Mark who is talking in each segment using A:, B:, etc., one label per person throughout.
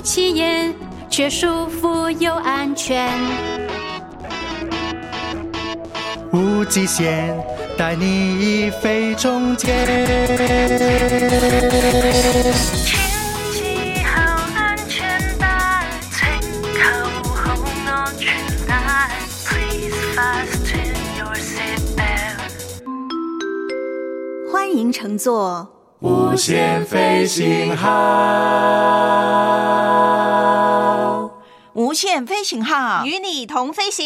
A: 起眼，却舒服又安全。
B: 无极限，带你飞中间。
C: 天气好，安全带，请扣好安全帶。Please fasten your seatbelt。
D: 欢迎乘坐
B: 无限飞行号，
E: 无限飞行号
D: 与你同飞行。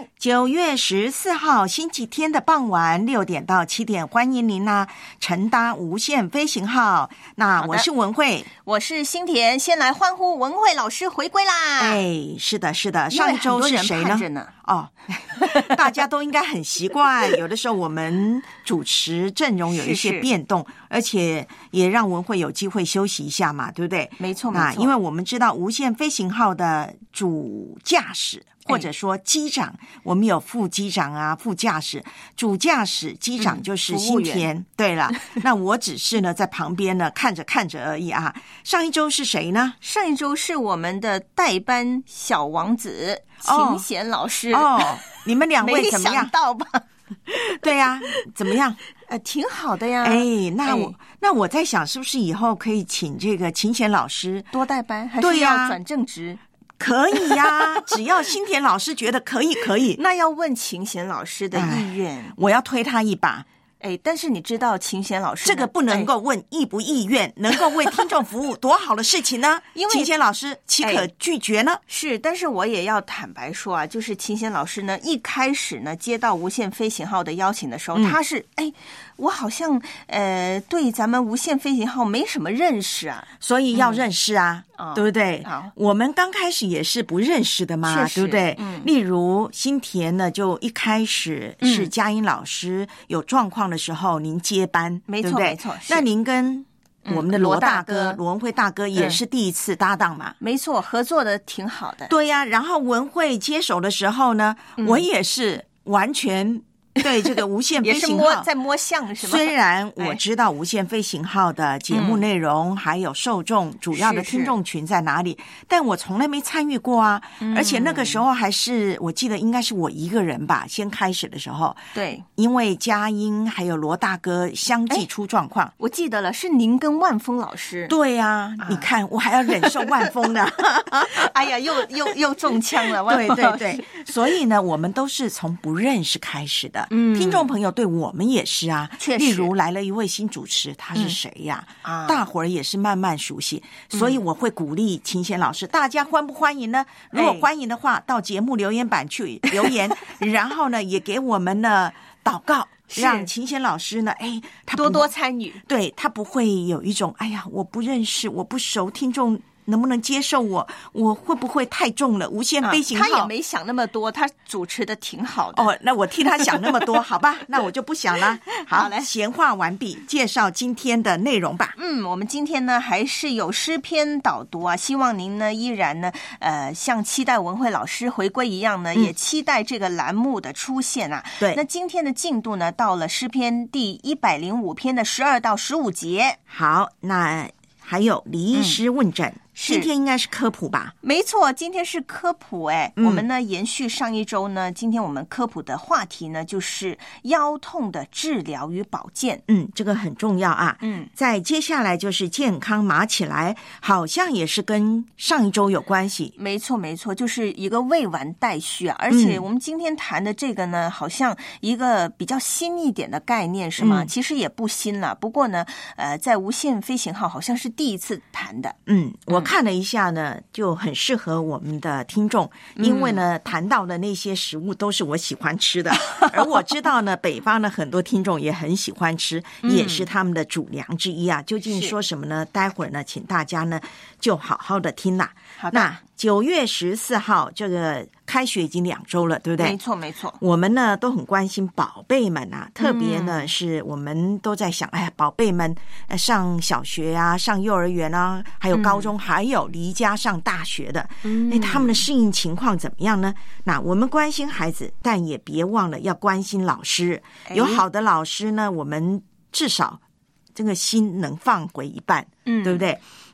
E: 9月14号星期天的傍晚6点到7点，欢迎您乘搭无限飞行号。那我是文慧，
D: 我是新田，先来欢呼文慧老师回归啦！
E: 哎，是的，是的，上一周是谁呢？哦，大家都应该很习惯。有的时候我们主持阵容有一些变动，而且也让文慧有机会休息一下嘛，对不对？
D: 没错，没错。
E: 因为我们知道无限飞行号的主驾驶或者说机长，我们有副机长啊、副驾驶、主驾驶，机长就是新田。对了，那我只是呢在旁边呢看着而已啊。上一周是谁呢？
D: 上一周是我们的代班小王子秦贤老师。
E: 你们两位怎么样？
D: 没想到吧？
E: 对呀，怎么样？
D: 挺好的呀。
E: 那我在想，是不是以后可以请这个秦贤老师
D: 多代班，还是要转正职？
E: 可以呀，只要新田老师觉得可以。
D: 那要问秦贤老师的意愿，
E: 我要推他一把。
D: 但是你知道秦贤老师
E: 这个不能够问意不意愿，能够为听众服务多好的事情呢？因为秦贤老师岂可拒绝呢？
D: 是，但是我也要坦白说啊，就是秦贤老师呢，一开始呢接到无限飞行号的邀请的时候，他是我好像对咱们无限飞行号没什么认识啊，
E: 所以要认识啊，对不对？
D: 好，
E: 我们刚开始也是不认识的嘛，对不对？例如新田呢，就一开始是佳音老师有状况的时候，您接班，
D: 没错，
E: 对不对？
D: 没错。
E: 那您跟我们的罗大哥、罗文慧大哥也是第一次搭档嘛？
D: 没错，合作的挺好的。
E: 对呀，然后文慧接手的时候呢，我也是完全对这个无限飞行号
D: 在摸象是吗？
E: 虽然我知道无限飞行号的节目内容还有受众主要的听众群在哪里，但我从来没参与过啊。而且那个时候还是我记得应该是我一个人吧，先开始的时候。
D: 对，
E: 因为佳音还有罗大哥相继出状况，
D: 我记得了，是您跟万峰老师。
E: 对啊，你看我还要忍受万峰的
D: 哎呀，又中枪了。
E: 对，所以呢我们都是从不认识开始的。听众朋友对我们也是啊，
D: 确实。
E: 例如来了一位新主持，他是谁呀？大伙儿也是慢慢熟悉，所以我会鼓励秦贤老师，大家欢不欢迎呢？如果欢迎的话，到节目留言板去留言，然后呢也给我们呢祷告，让秦贤老师呢，他
D: 多多参与，
E: 对，他不会有一种我不认识，我不熟，听众能不能接受我会不会太重了？无限飞行号，
D: 他也没想那么多，他主持的挺好的。
E: 那我替他想那么多，好吧？那我就不想了。好，来，闲话完毕，介绍今天的内容吧。
D: 我们今天呢还是有诗篇导读啊，希望您呢依然呢像期待文慧老师回归一样呢，也期待这个栏目的出现啊。
E: 对，
D: 那今天的进度呢到了诗篇第105篇的12到15节。
E: 好，那还有李医师问诊。今天应该是科普吧？
D: 没错，今天是科普。我们呢延续上一周呢，今天我们科普的话题呢就是腰痛的治疗与保健。
E: 这个很重要啊。再接下来就是健康码起来，好像也是跟上一周有关系。
D: 没错，就是一个未完待续啊。而且我们今天谈的这个呢，好像一个比较新一点的概念是吗？其实也不新了，不过呢在无限飞行号好像是第一次谈的。
E: 我看了一下呢，就很适合我们的听众，因为呢谈到的那些食物都是我喜欢吃的，而我知道呢北方的很多听众也很喜欢吃，也是他们的主粮之一啊。究竟说什么呢？待会儿呢请大家呢就好好的听啦。那9月14号这个开学已经2周了，对不对？
D: 没错。
E: 我们呢都很关心宝贝们啊，特别呢是我们都在想，宝贝们上小学啊，上幼儿园啊，还有高中，还有离家上大学的，他们的适应情况怎么样呢？那我们关心孩子，但也别忘了要关心老师。有好的老师呢，我们至少这个心能放回一半，对不对？那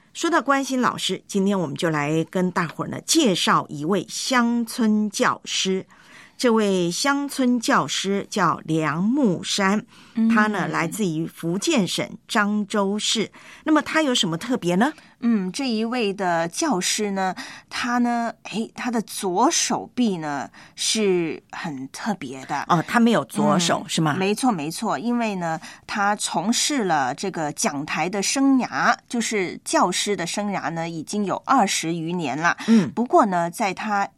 E: 说到关心老师，今天我们就来跟大伙儿呢介绍一位乡村教师。这位乡村教师叫梁木山，他呢来自于福建省漳州市。那么他有什么特别呢？
D: 这一位的教师呢，他的左手臂呢是很特别的
E: 哦，他没有左手、是吗？
D: 没错，因为呢，他从事了这个讲台的生涯，就是教师的生涯呢，已经有20余年了。不过呢，在他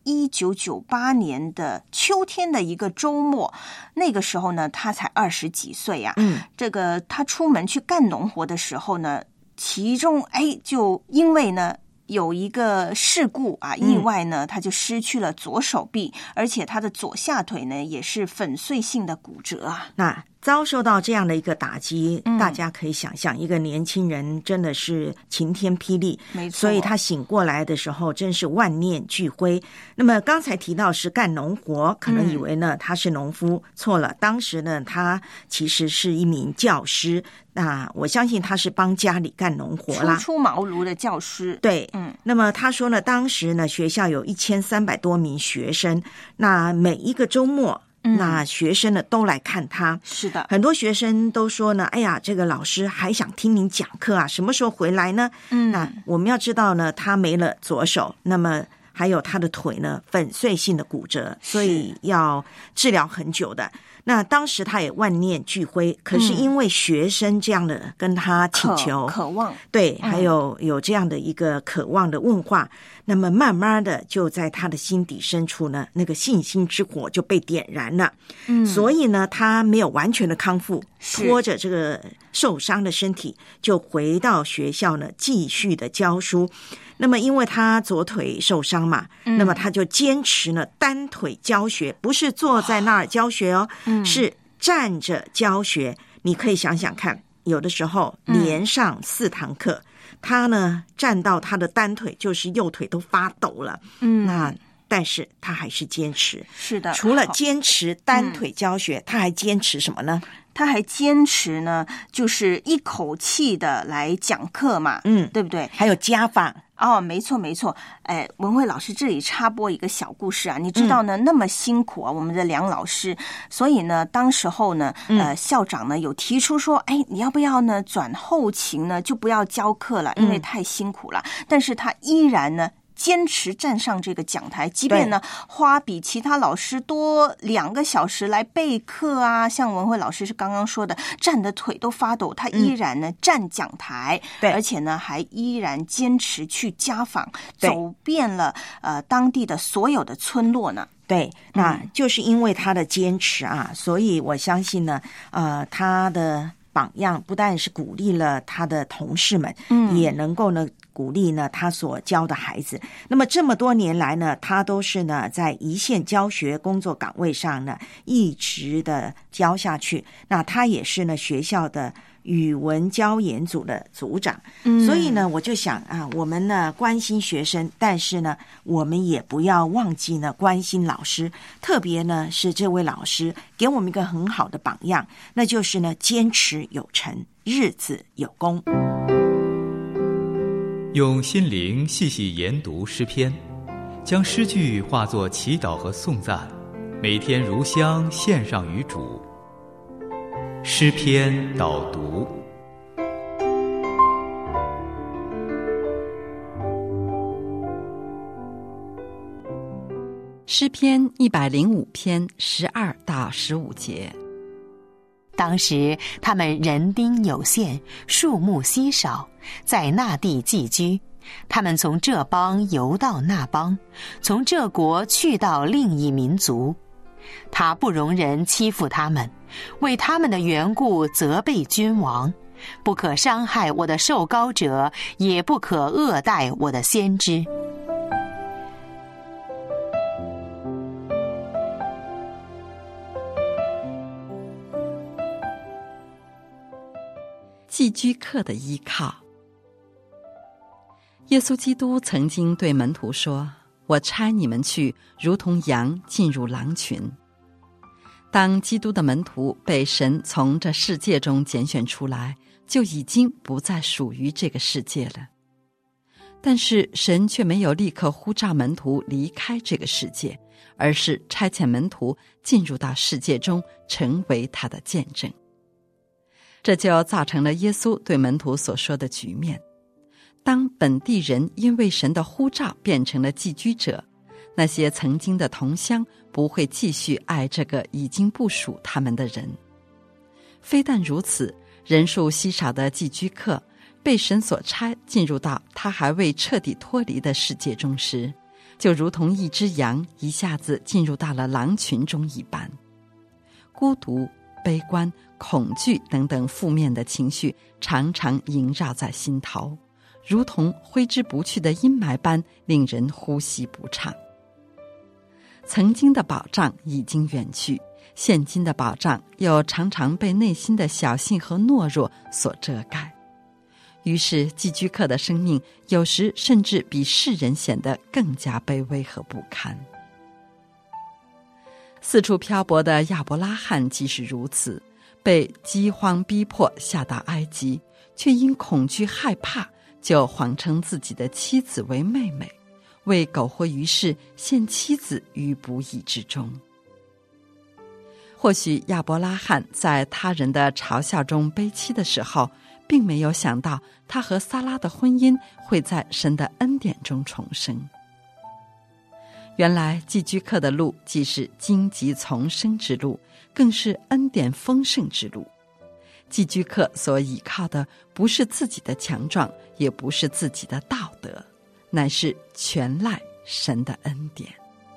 D: 1998年的秋天的一个周末，那个时候呢，他才20几岁啊。这个他出门去干农活的时候呢，其中就因为呢有一个事故啊，意外呢，他就失去了左手臂，而且他的左下腿呢也是粉碎性的骨折啊。
E: 那遭受到这样的一个打击，大家可以想象，一个年轻人真的是晴天霹雳，
D: 没错。
E: 所以他醒过来的时候，真是万念俱灰。那么刚才提到是干农活，可能以为呢他是农夫，错了。当时呢，他其实是一名教师。那我相信他是帮家里干农活啦，
D: 初出茅庐的教师。
E: 对，那么他说呢，当时呢学校有1300多名学生，那每一个周末。那学生呢都来看他，
D: 是的，
E: 很多学生都说呢，哎呀，这个老师还想听您讲课啊，什么时候回来呢？那我们要知道呢，他没了左手，那么还有他的腿呢粉碎性的骨折，所以要治疗很久的。那当时他也万念俱灰，可是因为学生这样的跟他请求、
D: 渴望，
E: 对，还有这样的一个渴望的问话，那么慢慢的就在他的心底深处呢，那个信心之火就被点燃了。所以呢，他没有完全的康复，拖着这个受伤的身体就回到学校呢，继续的教书。那么因为他左腿受伤嘛，那么他就坚持呢单腿教学，不是坐在那儿教学哦，是站着教学。你可以想想看，有的时候连上4堂课，他呢站到他的单腿，就是右腿都发抖了。那但是他还是坚持。是的，除了坚持单腿教学，他还坚持什么呢？
D: 他还坚持呢，就是一口气的来讲课嘛，对不对？
E: 还有家访。
D: 没错。文慧老师这里插播一个小故事啊，你知道呢，那么辛苦啊，我们的梁老师，所以呢，当时候呢，校长呢有提出说，你要不要呢转后勤呢，就不要教课了，因为太辛苦了。但是他依然呢坚持站上这个讲台，即便呢花比其他老师多2个小时来备课啊，像文慧老师是刚刚说的，站的腿都发抖，他依然呢站讲台，而且呢还依然坚持去家访，走遍了当地的所有的村落呢。
E: 对，那就是因为他的坚持啊，所以我相信呢，他的榜样不但是鼓励了他的同事们，也能够呢鼓励呢他所教的孩子。那么这么多年来呢，他都是呢在一线教学工作岗位上呢一直的教下去。那他也是呢学校的语文教研组的组长。所以呢我就想啊，我们呢关心学生，但是呢我们也不要忘记呢关心老师，特别呢是这位老师给我们一个很好的榜样，那就是呢坚持有成，日子有功。
F: 用心灵细细研读诗篇，将诗句化作祈祷和颂赞，每天如香献上于主。诗篇导读。
G: 诗篇105篇12到15节。
H: 当时他们人丁有限，数目稀少，在那地寄居。他们从这邦游到那邦，从这国去到另一民族。他不容人欺负他们，为他们的缘故责备君王，不可伤害我的受膏者，也不可恶待我的先知。
G: 寄居客的依靠。耶稣基督曾经对门徒说，我差你们去，如同羊进入狼群。当基督的门徒被神从这世界中拣选出来，就已经不再属于这个世界了。 但是神却没有立刻呼召门徒离开这个世界，而是差遣门徒进入到世界中，成为他的见证。这就造成了耶稣对门徒所说的局面：当本地人因为神的呼召变成了寄居者，那些曾经的同乡不会继续爱这个已经不属他们的人。非但如此，人数稀少的寄居客被神所差进入到他还未彻底脱离的世界中时，就如同一只羊一下子进入到了狼群中一般。孤独、悲观、恐惧等等负面的情绪常常萦绕在心头，如同挥之不去的阴霾般，令人呼吸不畅。曾经的保障已经远去，现今的保障又常常被内心的小性和懦弱所遮盖。于是寄居客的生命有时甚至比世人显得更加卑微和不堪。四处漂泊的亚伯拉罕即是如此，被饥荒逼迫下到埃及，却因恐惧害怕，就谎称自己的妻子为妹妹，为苟活于世，陷妻子于不义之中。或许亚伯拉罕在他人的嘲笑中悲戚的时候，并没有想到他和撒拉的婚姻会在神的恩典中重生。原来寄居客的路既是荆棘丛生之路，更是恩典丰盛之路。寄居客所倚靠的不是自己的强壮，也不是自己的道德，乃是全赖神的恩典。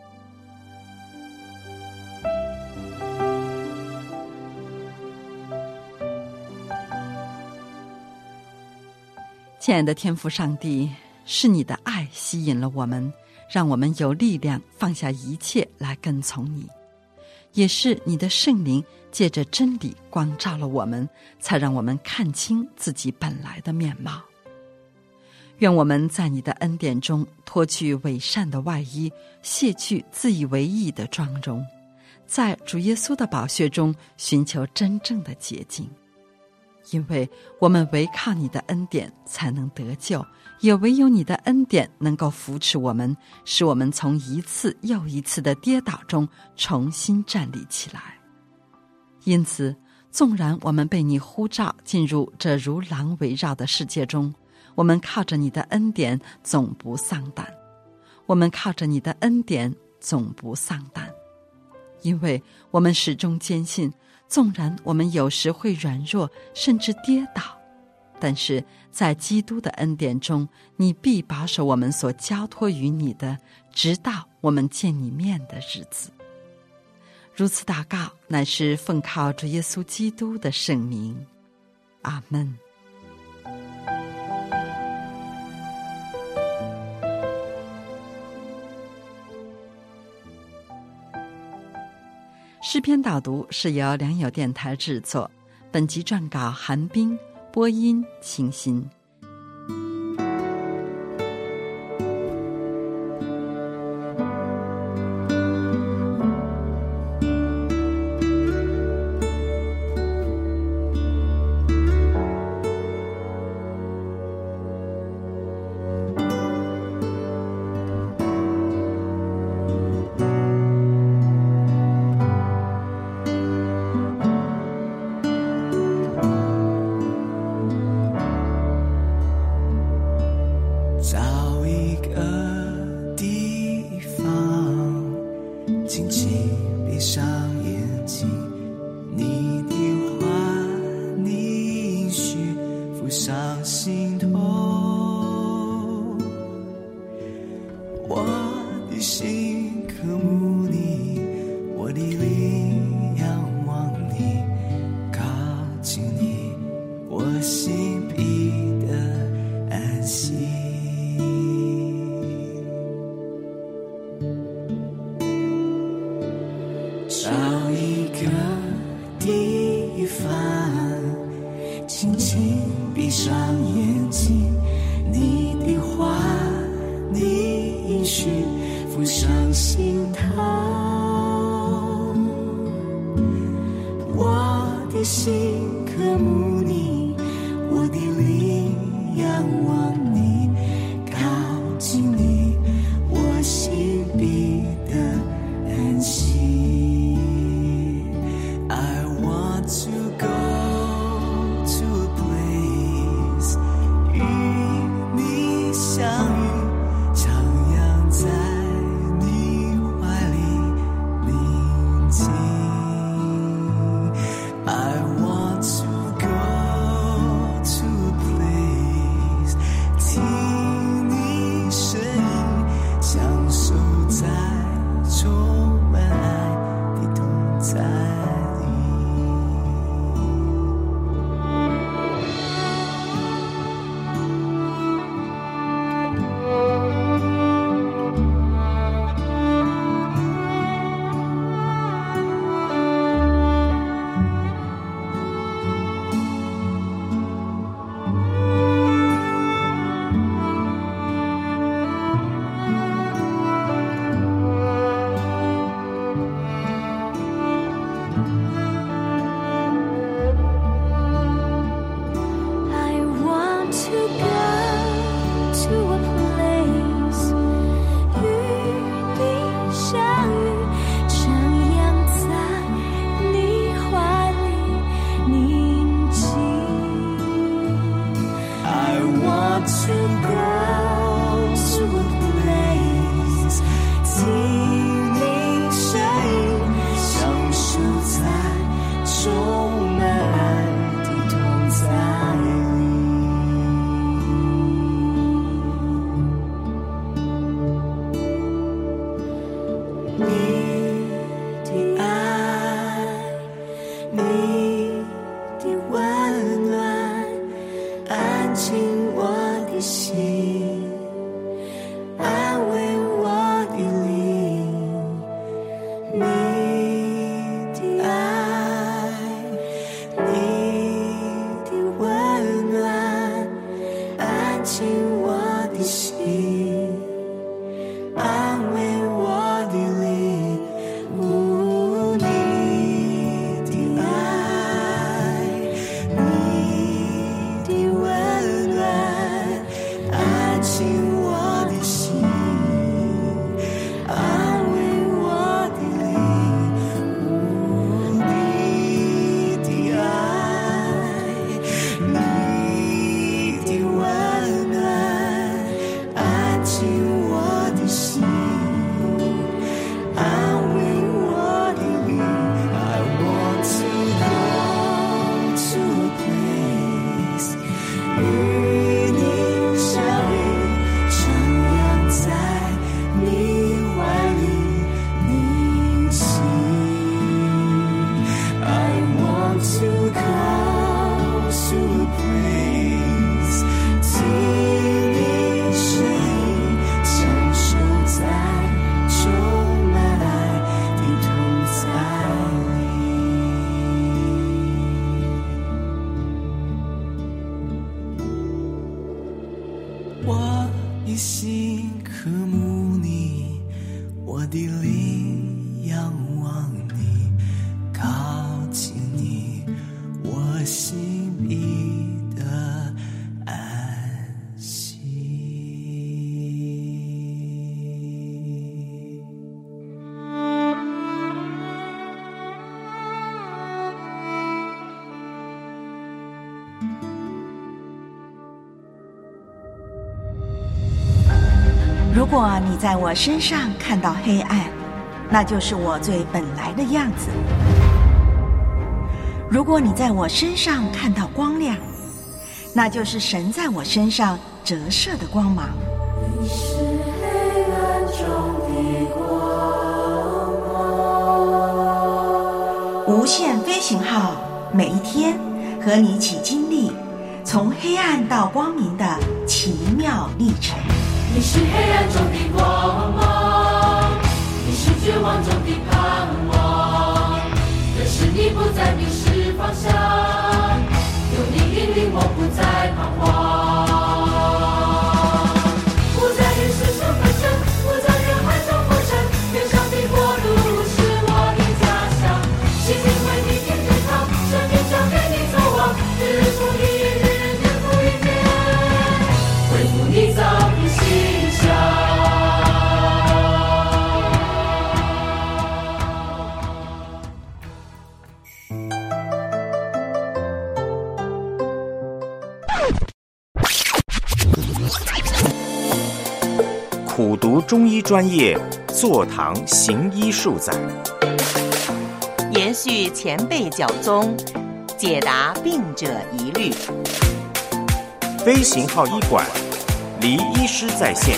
G: 亲爱的天父上帝，是你的爱吸引了我们，让我们有力量放下一切来跟从你，也是你的圣灵借着真理光照了我们，才让我们看清自己本来的面貌。愿我们在你的恩典中脱去伪善的外衣，卸去自以为义的妆容，在主耶稣的宝血中寻求真正的洁净。因为我们唯靠你的恩典才能得救，也唯有你的恩典能够扶持我们，使我们从一次又一次的跌倒中重新站立起来。因此，纵然我们被你呼召进入这如狼围绕的世界中，我们靠着你的恩典总不丧胆。我们靠着你的恩典总不丧胆，因为我们始终坚信，纵然我们有时会软弱，甚至跌倒，但是在基督的恩典中，你必保守我们所交托于你的，直到我们见你面的日子。如此祷告，乃是奉靠主耶稣基督的圣名。阿们。诗篇导读是由良友电台制作，本集撰稿韩冰，播音清新。
I: 找一个地方，轻轻闭上眼睛，你的话，你应许浮上心头，我的心渴慕你，我的灵仰望你，靠静。I want to go to a place， 听你声音，享受在充满爱的同在里。
E: 如果你在我身上看到黑暗，那就是我最本来的样子；如果你在我身上看到光亮，那就是神在我身上折射的光芒。
I: 你是黑暗中的光芒。
E: 无限飞行号每一天和你一起经历从黑暗到光明的奇妙历程。
J: 你是黑暗中的光芒，你是绝望中的盼望，但是你不再迷失方向，有你引领我不再彷徨，不再与世俗纷争，不在人海中浮沉，天上的国度是我的家乡，心灵为你添对抗，生命交给你走往，日复一日，年复一年，恢复你早的形象。
K: 苦读中医专业，坐堂行医数载。
H: 延续前辈教宗，解答病者疑虑。
K: 飞行号医馆，黎医师在线。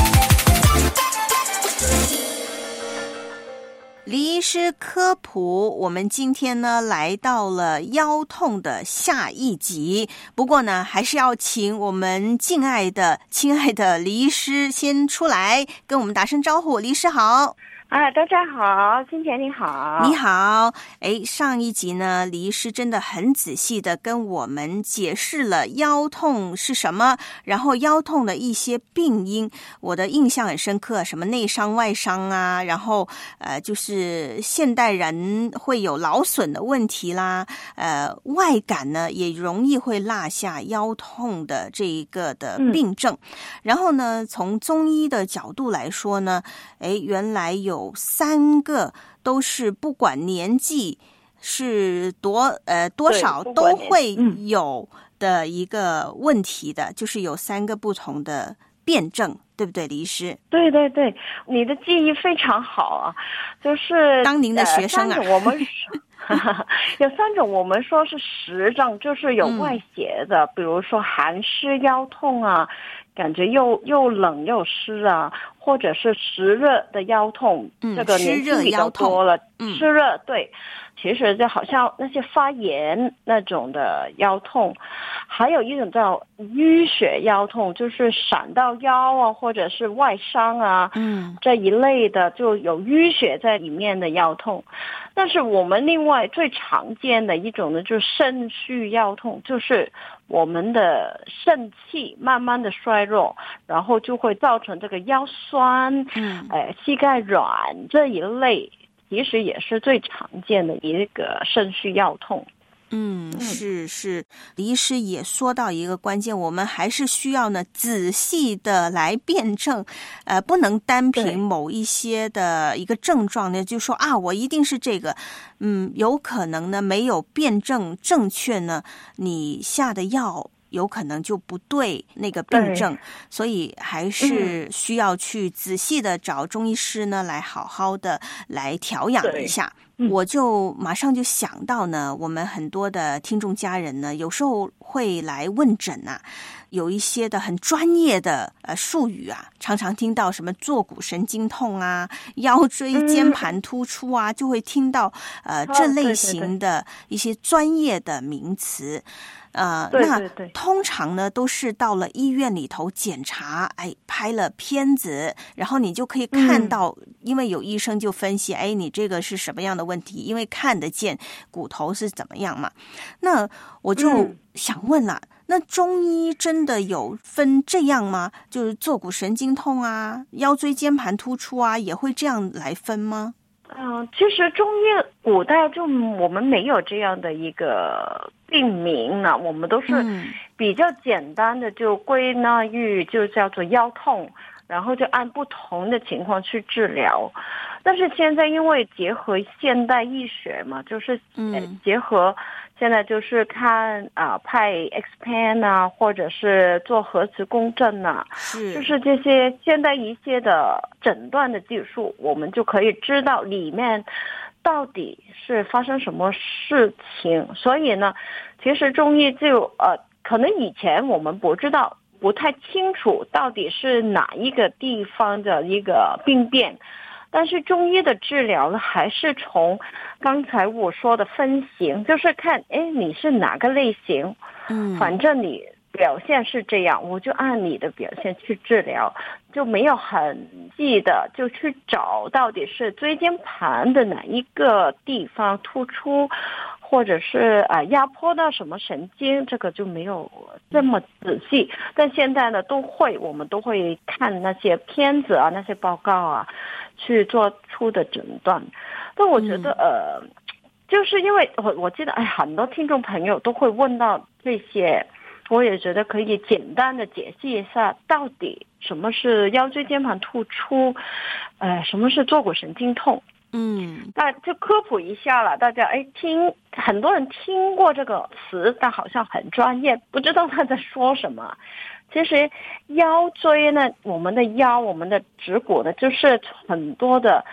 D: 黎医师科普，我们今天呢来到了腰痛的下一集。不过呢，还是要请我们亲爱的黎医师先出来跟我们打声招呼。黎医师好。
L: 大家好，金田你好。
D: 你好。上一集呢，黎医师真的很仔细的跟我们解释了腰痛是什么，然后腰痛的一些病因，我的印象很深刻，什么内伤外伤啊，然后就是现代人会有劳损的问题啦，外感呢也容易会落下腰痛的这一个的病症。然后呢，从中医的角度来说呢，原来有3个都是不管年纪是多少都会有的一个问题的，就是有3个不同的辩证，对不对，黎医师？
L: 对对对，你的记忆非常好啊，就是
D: 当您的学生啊。
L: 我们有3种我们说是实症，就是有外邪的，比如说寒湿腰痛啊，感觉又冷又湿啊，或者是湿热的腰痛，这个年纪比较多了，湿热，对，其实就好像那些发炎那种的腰痛。还有一种叫淤血腰痛，就是闪到腰啊，或者是外伤啊，这一类的就有淤血在里面的腰痛。但是我们另外最常见的一种呢，就是肾虚腰痛，就是我们的肾气慢慢的衰弱，然后就会造成这个腰酸，膝盖软这一类，其实也是最常见的一个肾虚腰痛。
D: 是，黎医师也说到一个关键，我们还是需要呢仔细的来辩证，不能单凭某一些的一个症状呢就说啊我一定是这个，有可能呢没有辩证正确呢，你下的药有可能就不对那个病症，所以还是需要去仔细的找中医师呢来好好的来调养一下。我就马上就想到呢，我们很多的听众家人呢，有时候会来问诊啊，有一些的很专业的术语啊，常常听到什么坐骨神经痛啊、腰椎间盘突出啊，就会听到这类型的一些专业的名词。那通常呢都是到了医院里头检查，拍了片子，然后你就可以看到，因为有医生就分析，你这个是什么样的问题，因为看得见骨头是怎么样嘛。那我就想问了，那中医真的有分这样吗？就是坐骨神经痛啊、腰椎间盘突出啊，也会这样来分吗？
L: 其实中医古代就我们没有这样的一个病名呢，我们都是比较简单的就归纳于就叫做腰痛，然后就按不同的情况去治疗。但是现在因为结合现代医学嘛，就是结合现在就是看拍 X 片啊，或者是做核磁共振啊，就是这些现代一些的诊断的技术，我们就可以知道里面到底是发生什么事情。所以呢，其实中医就可能以前我们不知道，不太清楚到底是哪一个地方的一个病变。但是中医的治疗呢，还是从刚才我说的分型，就是看你是哪个类型，反正你表现是这样，我就按你的表现去治疗，就没有很细的就去找到底是椎间盘的哪一个地方突出，或者是压迫到什么神经，这个就没有这么仔细。但现在呢我们都会看那些片子啊，那些报告啊，去做出的诊断。但我觉得就是因为我记得很多听众朋友都会问到这些，我也觉得可以简单的解析一下到底什么是腰椎间盘突出，什么是坐骨神经痛。那就科普一下了，大家很多人听过这个词，但好像很专业，不知道他在说什么。其实腰椎呢，我们的腰，我们的指骨呢，就是很多的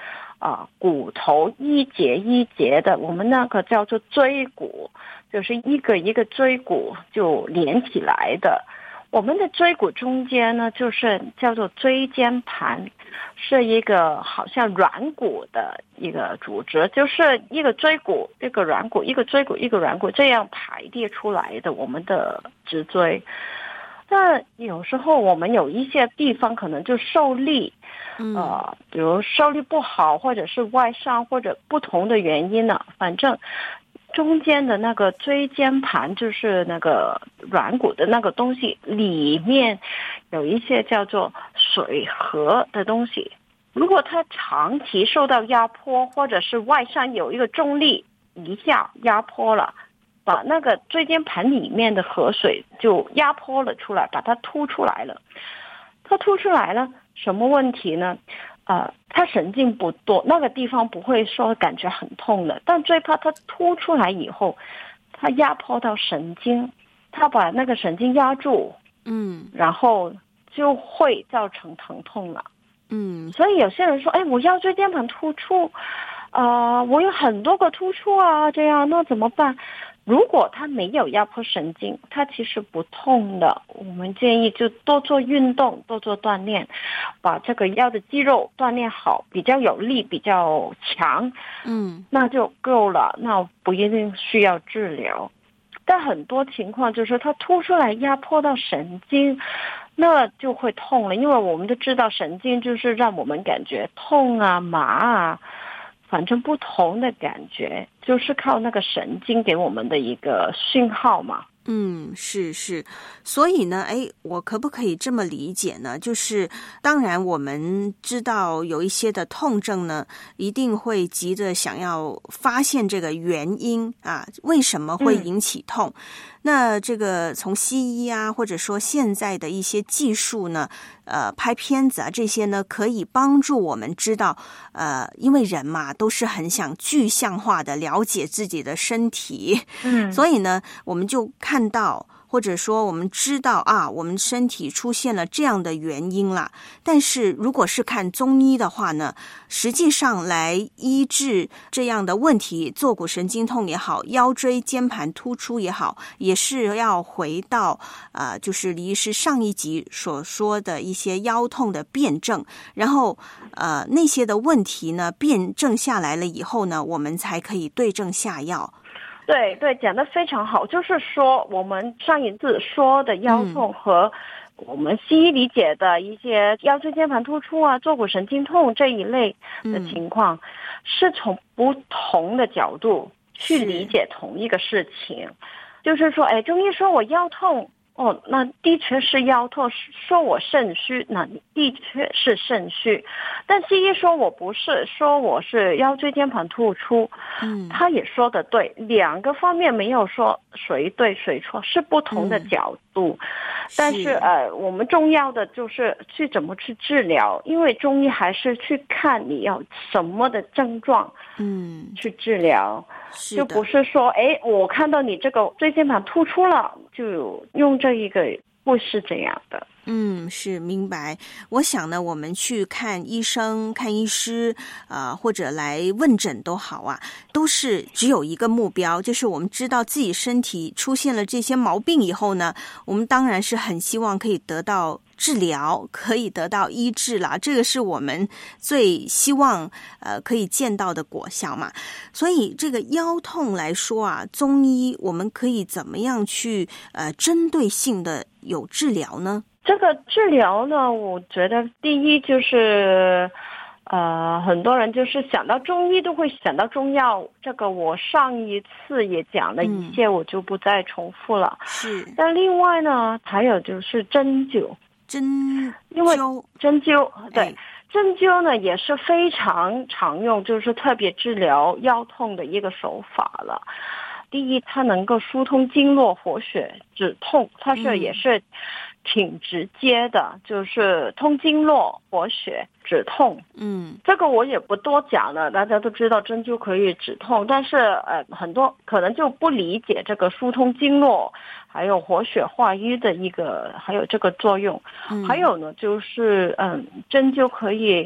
L: 骨头一节一节的，我们那个叫做椎骨，就是一个一个椎骨就连起来的。我们的椎骨中间呢，就是叫做椎间盘，是一个好像软骨的一个组织，就是一个椎骨一个软骨，一个椎骨一个软骨，这样排列出来的我们的脊椎。但有时候我们有一些地方可能就受力，比如受力不好，或者是外伤，或者不同的原因呢，反正中间的那个椎间盘，就是那个软骨的那个东西里面有一些叫做水合的东西，如果它长期受到压迫，或者是外伤有一个重力一下压迫了，把那个椎间盘里面的河水就压迫了出来，把它凸出来了。它凸出来了，什么问题呢？它神经不多，那个地方不会说感觉很痛的，但最怕它凸出来以后，它压迫到神经，它把那个神经压住，然后就会造成疼痛了。所以有些人说，哎，我腰椎间盘突出，我有很多个突出啊，这样那怎么办？如果它没有压迫神经，它其实不痛的。我们建议就多做运动，多做锻炼，把这个腰的肌肉锻炼好，比较有力，比较强，那就够了，那不一定需要治疗。但很多情况就是它凸出来压迫到神经，那就会痛了，因为我们都知道神经就是让我们感觉痛啊、麻啊，反正不同的感觉，就是靠那个神经给我们的一个讯号嘛。
D: 是，所以呢，我可不可以这么理解呢？就是当然我们知道有一些的痛症呢，一定会急着想要发现这个原因啊，为什么会引起痛？那这个从西医啊，或者说现在的一些技术呢，拍片子啊这些呢，可以帮助我们知道，因为人嘛都是很想具象化的了解自己的身体，所以呢，我们就看到，或者说我们知道啊，我们身体出现了这样的原因啦。但是如果是看中医的话呢，实际上来医治这样的问题，坐骨神经痛也好，腰椎间盘突出也好，也是要回到就是李医师上一集所说的一些腰痛的辩证，然后那些的问题呢辩证下来了以后呢，我们才可以对症下药。
L: 对，讲得非常好，就是说我们上一次说的腰痛和我们西医理解的一些腰椎间盘突出啊、坐骨神经痛这一类的情况，是从不同的角度去理解同一个事情。就是说，中医说我腰痛，那的确是腰痛，说我肾虚，那的确是肾虚。但西医说我不是，说我是腰椎间盘突出，他也说的对，两个方面没有说谁对谁错，是不同的角度。但是我们重要的就是去怎么去治疗，因为中医还是去看你要什么的症状，去治疗。就不是说我看到你这个椎间盘突出了就用这一个，不是这样的。
D: 是明白。我想呢，我们去看医生、看医师或者来问诊都好啊，都是只有一个目标，就是我们知道自己身体出现了这些毛病以后呢，我们当然是很希望可以得到治疗，可以得到医治啦，这个是我们最希望可以见到的果效嘛。所以这个腰痛来说啊，中医我们可以怎么样去针对性的有治疗呢？
L: 这个治疗呢，我觉得第一就是很多人就是想到中医都会想到中药，这个我上一次也讲了一些，我就不再重复了。
D: 是。
L: 但另外呢，还有就是针灸。因为针灸对。针灸呢也是非常常用，就是特别治疗腰痛的一个手法了。第一，它能够疏通经络、活血、止痛，它也是挺直接的，就是通经络、活血、止痛。这个我也不多讲了，大家都知道针灸可以止痛，但是很多可能就不理解这个疏通经络还有活血化瘀的一个，还有这个作用。还有呢就是针灸可以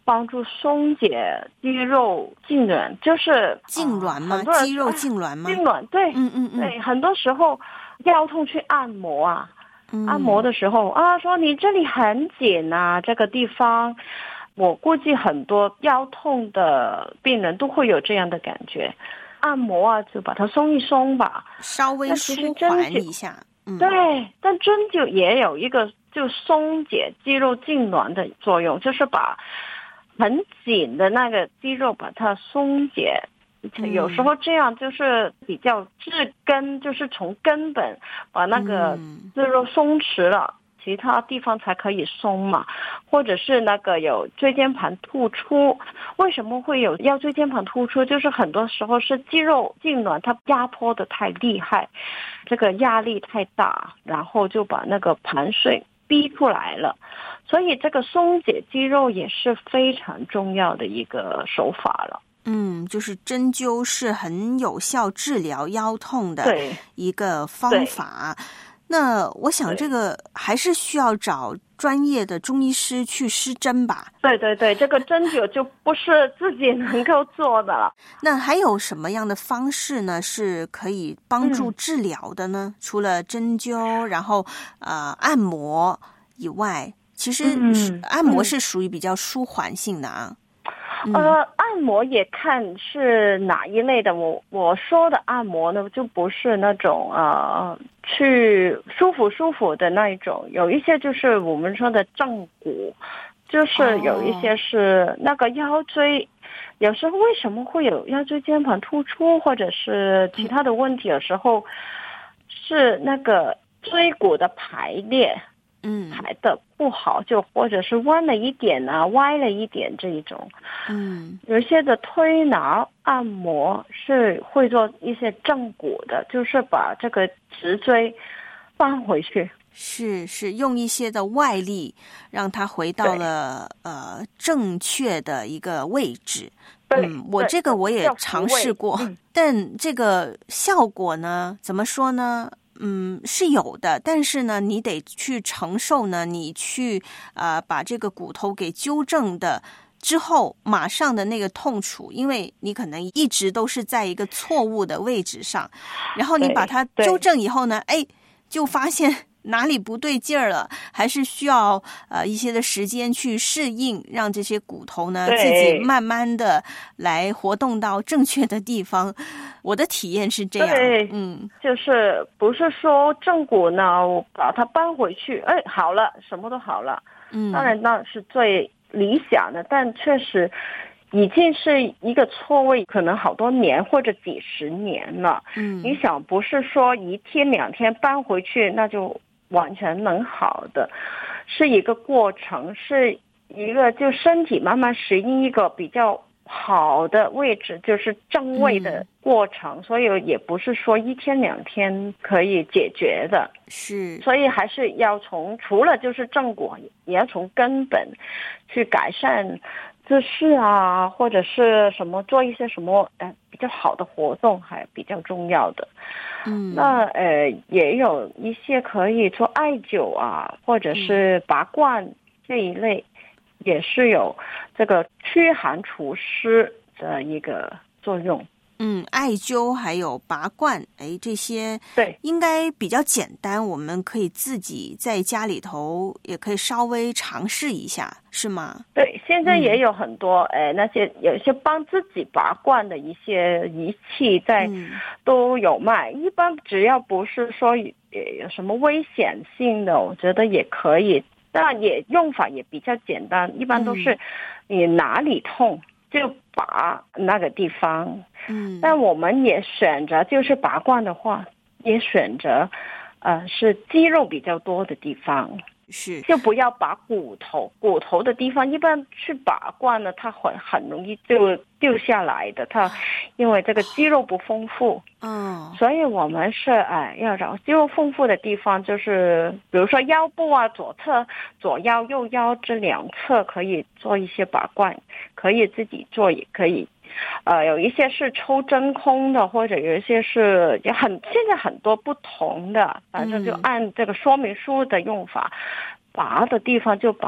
L: 帮助松解肌肉痉挛，就是
D: 痉挛吗？肌肉痉挛吗？
L: 痉挛，对，对，很多时候腰痛去按摩啊，按摩的时候啊，说你这里很紧啊，这个地方。我估计很多腰痛的病人都会有这样的感觉，按摩啊就把它松一松吧，
D: 稍微舒缓一下。
L: 对，但针灸也有一个就松解肌肉痉挛的作用，就是把很紧的那个肌肉把它松解。有时候这样就是比较治根，就是从根本把那个肌肉松弛了。其他地方才可以松嘛，或者是那个有椎间盘突出，为什么会有腰椎间盘突出？就是很多时候是肌肉痉挛，它压迫的太厉害，这个压力太大，然后就把那个盘水逼出来了。所以这个松解肌肉也是非常重要的一个手法了。
D: 就是针灸是很有效治疗腰痛的一个方法。那我想这个还是需要找专业的中医师去施针吧。
L: 对对对，这个针灸就不是自己能够做的了。
D: 那还有什么样的方式呢是可以帮助治疗的呢？除了针灸然后按摩以外，其实按摩是属于比较舒缓性的啊。
L: 按摩也看是哪一类的。我说的按摩呢，就不是那种去舒服的那一种，有一些就是我们说的正骨，就是有一些是那个腰椎。有时候为什么会有腰椎间盘突出或者是其他的问题，有时候是那个椎骨的排列排的不好，就或者是弯了一点啊，歪了一点这一种。有些的推拿按摩是会做一些正骨的，就是把这个直椎翻回去。
D: 是用一些的外力让它回到了正确的一个位置。我这个我也尝试过，但这个效果呢，怎么说呢？是有的，但是呢，你得去承受呢，你去把这个骨头给纠正的之后，马上的那个痛楚，因为你可能一直都是在一个错误的位置上，然后你把它纠正以后呢，就发现哪里不对劲儿了，还是需要一些的时间去适应，让这些骨头呢自己慢慢的来活动到正确的地方。我的体验是这样。
L: 就是不是说正骨呢我把它搬回去，好了，什么都好了。当然那是最理想的，但确实已经是一个错位，可能好多年或者几十年了。你想不是说一天两天搬回去那就完全能好的，是一个过程，是一个就身体慢慢适应一个比较好的位置，就是正位的过程，所以也不是说一天两天可以解决的。所以还是要除了就是正骨，也要从根本去改善姿势啊，或者是什么做一些什么比较好的活动，还比较重要的。那也有一些可以做艾灸啊，或者是拔罐这一类，也是有这个驱寒除湿的一个作用。
D: 艾灸还有拔罐，这些应该比较简单，我们可以自己在家里头也可以稍微尝试一下，是吗？
L: 对，现在也有很多那些有一些帮自己拔罐的一些仪器都有卖。一般只要不是说有什么危险性的，我觉得也可以。那也用法也比较简单，一般都是你哪里痛就拔那个地方。但我们也选择就是拔罐的话，也选择是肌肉比较多的地方，就不要拔骨头的地方。一般去拔罐呢，它很容易就掉下来的，它因为这个肌肉不丰富。所以我们是要找肌肉丰富的地方，就是比如说腰部啊，左腰右腰这两侧可以做一些拔罐，可以自己做也可以。有一些是抽真空的，或者有一些是现在很多不同的，反正就按这个说明书的用法，拔的地方就把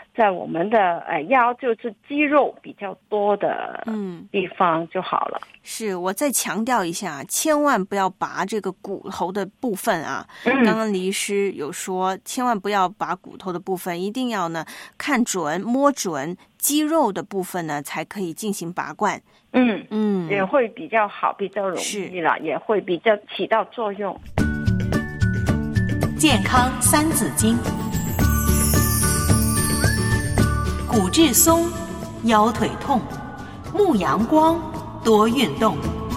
L: 在我们的腰就是肌肉比较多的地方就好了。
D: 是，我再强调一下，千万不要拔这个骨头的部分啊。刚刚李医师有说，千万不要拔骨头的部分，一定要呢看准摸准肌肉的部分呢，才可以进行拔罐。
L: 也会比较好，比较容易了，也会比较起到作用。
H: 健康三字经：骨质松，腰腿痛，沐阳光，多运动。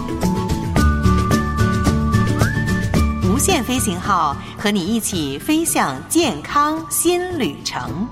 H: 无限飞行号和你一起飞向健康新旅程。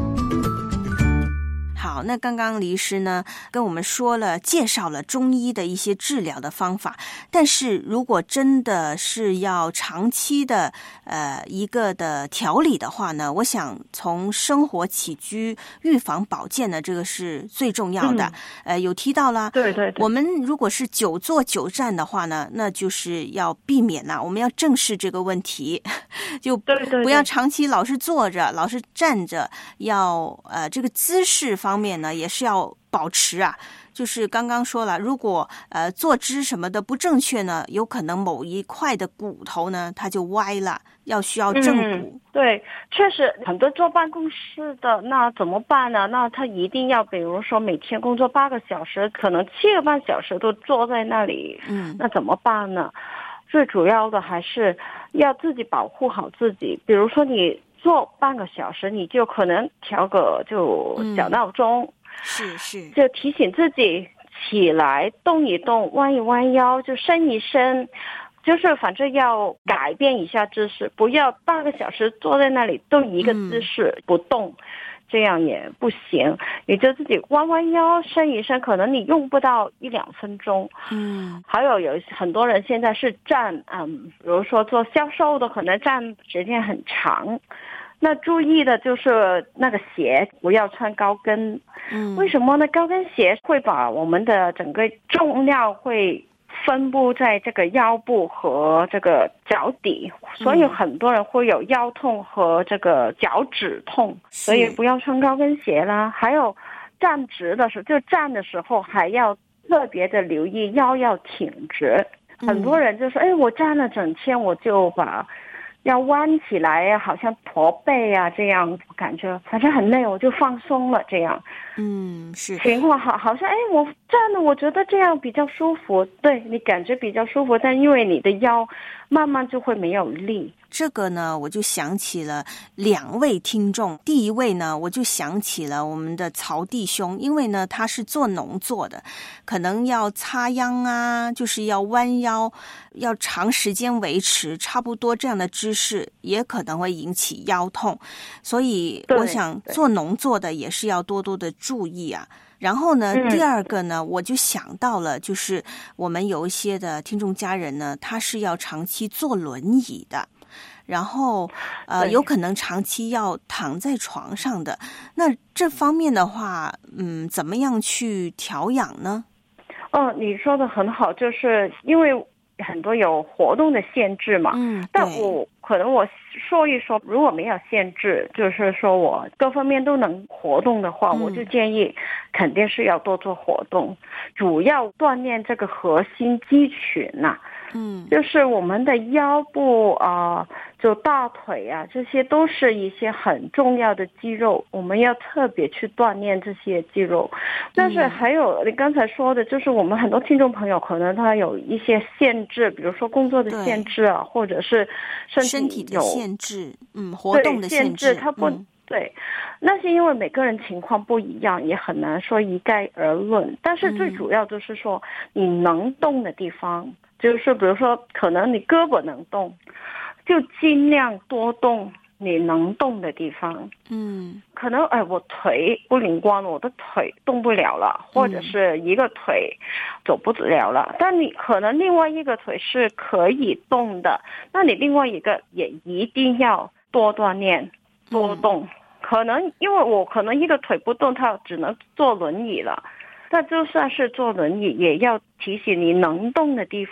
D: 好，那刚刚李医师呢跟我们介绍了中医的一些治疗的方法，但是如果真的是要长期的一个的调理的话呢，我想从生活起居、预防保健呢，这个是最重要的。有提到了，
L: 对，
D: 我们如果是久坐久站的话呢，那就是要避免我们要正视这个问题，就不要长期老是坐着、老是站着，要这个姿势方面呢也是要保持啊。就是刚刚说了，如果坐姿什么的不正确呢，有可能某一块的骨头呢它就歪了，需要正骨。
L: 对，确实很多坐办公室的，那怎么办呢？那他一定要比如说每天工作8个小时，可能7个半小时都坐在那里，那怎么办呢？最主要的还是要自己保护好自己。比如说你坐半个小时，你就可能调个小闹钟，
D: 是
L: 就提醒自己起来动一动，弯一弯腰，就伸一伸，就是反正要改变一下姿势，不要半个小时坐在那里都一个姿势不动，这样也不行。你就自己弯弯腰，伸一伸，可能你用不到1-2分钟。还有很多人现在是站，比如说做销售的，可能站时间很长。那注意的就是那个鞋不要穿高跟。为什么呢？高跟鞋会把我们的整个重量会分布在这个腰部和这个脚底，所以很多人会有腰痛和这个脚趾痛，所以不要穿高跟鞋啦。还有站直的时候，就站的时候还要特别的留意腰要挺直。很多人就说我站了整天，我就把要弯起来，好像驼背啊，这样感觉反正很累，我就放松了，这样。
D: 是
L: 情况好像我站了，我觉得这样比较舒服，对，你感觉比较舒服，但因为你的腰慢慢就会没有力。
D: 这个呢，我就想起了2位听众。第一位呢，我就想起了我们的曹弟兄，因为呢他是做农作的，可能要插秧啊，就是要弯腰，要长时间维持差不多这样的姿势，也可能会引起腰痛。所以我想做农作的也是要多多的注意啊。然后呢，第二个呢，我就想到了，就是我们有一些的听众家人呢，他是要长期坐轮椅的，然后有可能长期要躺在床上的。那这方面的话，怎么样去调养呢？
L: 你说的很好，就是因为很多有活动的限制嘛。但我说一说，如果没有限制，就是说我各方面都能活动的话，我就建议肯定是要多做活动，主要锻炼这个核心肌群呐。就是我们的腰部就大腿啊，这些都是一些很重要的肌肉，我们要特别去锻炼这些肌肉。但是还有你刚才说的，就是我们很多听众朋友可能他有一些限制，比如说工作的限制啊，或者是
D: 身体的限制，活动的限制，
L: 他不对，那是因为每个人情况不一样，也很难说一概而论。但是最主要就是说，你能动的地方，就是比如说可能你胳膊能动，就尽量多动你能动的地方。可能我腿不灵光，我的腿动不了了，或者是一个腿走不了了，但你可能另外一个腿是可以动的，那你另外一个也一定要多锻炼多动。可能因为我可能一个腿不动，他只能坐轮椅了，但就算是坐轮椅也要提醒你能动的地方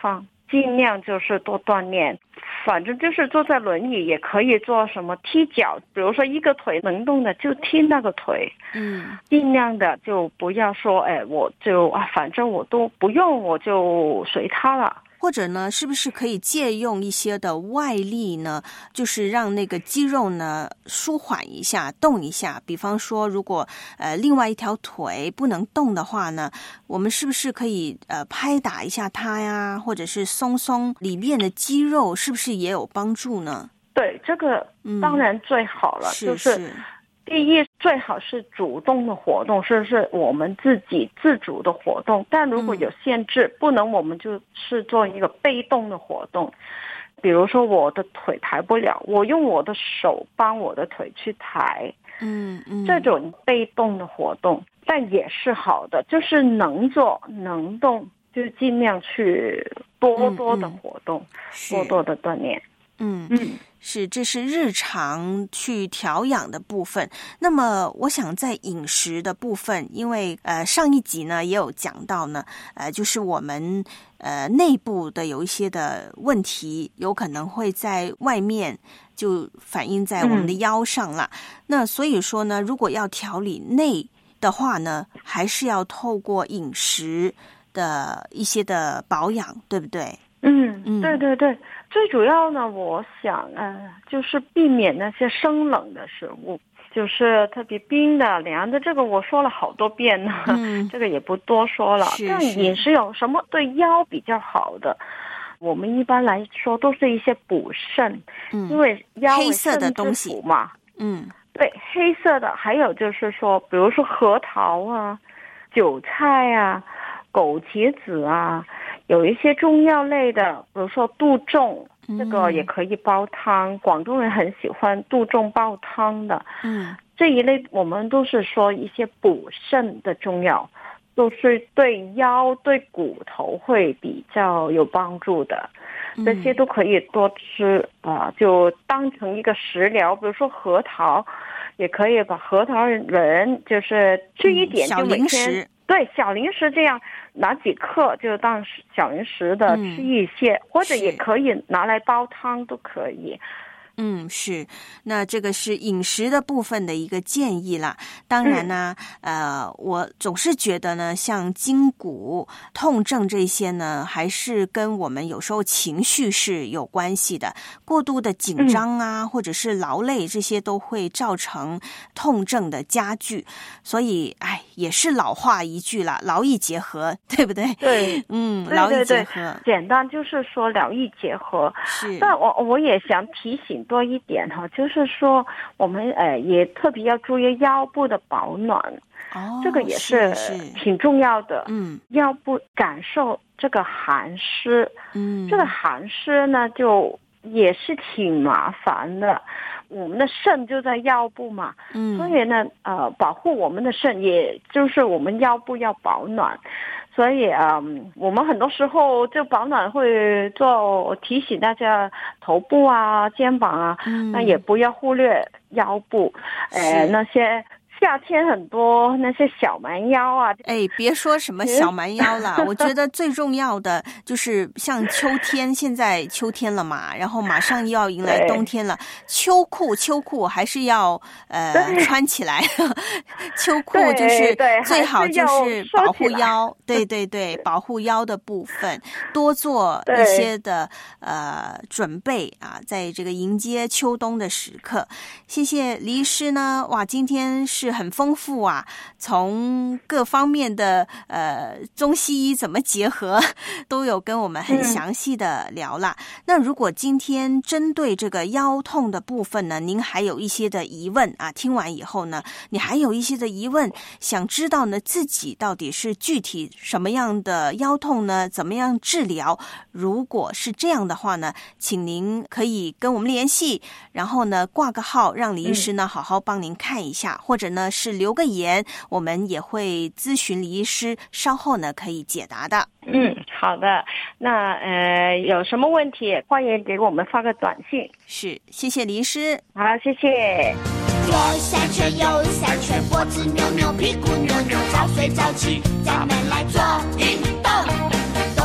L: 尽量就是多锻炼。反正就是坐在轮椅也可以做什么踢脚，比如说一个腿能动的就踢那个腿，尽量的就不要说我就反正我都不用，我就随他了。
D: 或者呢，是不是可以借用一些的外力呢，就是让那个肌肉呢舒缓一下，动一下。比方说如果另外一条腿不能动的话呢，我们是不是可以拍打一下它呀，或者是松松里面的肌肉，是不是也有帮助呢？
L: 对，这个当然最好了，就是第一，最好是主动的活动，是我们自己自主的活动。但如果有限制，不能我们就是做一个被动的活动。比如说我的腿抬不了，我用我的手帮我的腿去抬，这种被动的活动，但也是好的，就是能做能动，就尽量去多多的活动，多多的锻炼。是，这是日常去调养的部分。那么我想在饮食的部分，因为上一集呢也有讲到呢，就是我们内部的有一些的问题，有可能会在外面就反映在我们的腰上了。那所以说呢，如果要调理内的话呢，还是要透过饮食的一些的保养，对不对？ 对对对，最主要呢，我想就是避免那些生冷的食物，就是特别冰的、凉的，这个我说了好多遍了，这个也不多说了。但饮食有什么对腰比较好的？我们一般来说都是一些补肾，因为腰为肾之府嘛。对，黑色的，还有就是说，比如说核桃啊、韭菜啊、枸杞子啊。有一些中药类的，比如说杜仲，这个也可以煲汤，广东人很喜欢杜仲煲汤的。这一类我们都是说一些补肾的中药，都是对腰对骨头会比较有帮助的。这些都可以多吃就当成一个食疗。比如说核桃，也可以把核桃仁就是吃一点，就每天对小零食这样拿几克就当小零食的吃一些，或者也可以拿来煲汤都可以。
D: 是，那这个是饮食的部分的一个建议啦。当然呢，我总是觉得呢，像筋骨痛症这些呢，还是跟我们有时候情绪是有关系的。过度的紧张啊，或者是劳累，这些都会造成痛症的加剧。所以，也是老话一句啦，劳逸结合，对不对？
L: 对，
D: 劳逸结合，
L: 简单就是说劳逸结合。是，但我也想提醒多一点哈，就是说我们也特别要注意腰部的保暖，这个也是挺重要的。腰部感受这个寒湿，这个寒湿呢就也是挺麻烦的。我们的肾就在腰部嘛，所以呢保护我们的肾，也就是我们腰部要保暖。所以我们很多时候就保暖会做提醒大家头部啊、肩膀啊，那也不要忽略腰部，那些夏天很多那些小蛮腰啊，
D: 别说什么小蛮腰了，我觉得最重要的就是像秋天，现在秋天了嘛，然后马上又要迎来冬天了，秋裤还是要穿起来，秋裤就是最好就是保护腰，对，保护腰的部分，多做一些的准备啊，在这个迎接秋冬的时刻。谢谢李医师呢，哇，今天是很丰富啊，从各方面的中西医怎么结合都有跟我们很详细的聊啦。那如果今天针对这个腰痛的部分呢，您还有一些的疑问啊，听完以后呢，你还有一些的疑问，想知道呢自己到底是具体什么样的腰痛呢，怎么样治疗，如果是这样的话呢，请您可以跟我们联系，然后呢挂个号，让李医师呢好好帮您看一下，或者呢是留个言，我们也会咨询李医师，稍后呢可以解答的。
L: 好的，那有什么问题欢迎给我们发个短信。
D: 是，谢谢李医师。
L: 好，谢谢。
M: 左三圈右三圈，脖子扭扭，屁股扭扭，早睡早起，咱们来做运动。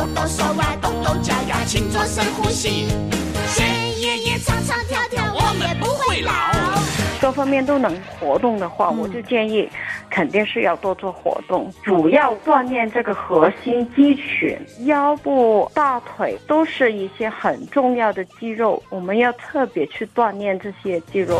M: 抖手啊，抖抖脚呀，请做深呼吸。学爷爷唱唱跳跳，我们不会老。
L: 各方面都能活动的话，我就建议肯定是要多做活动，主要锻炼这个核心肌群，腰部、大腿都是一些很重要的肌肉，我们要特别去锻炼这些肌肉。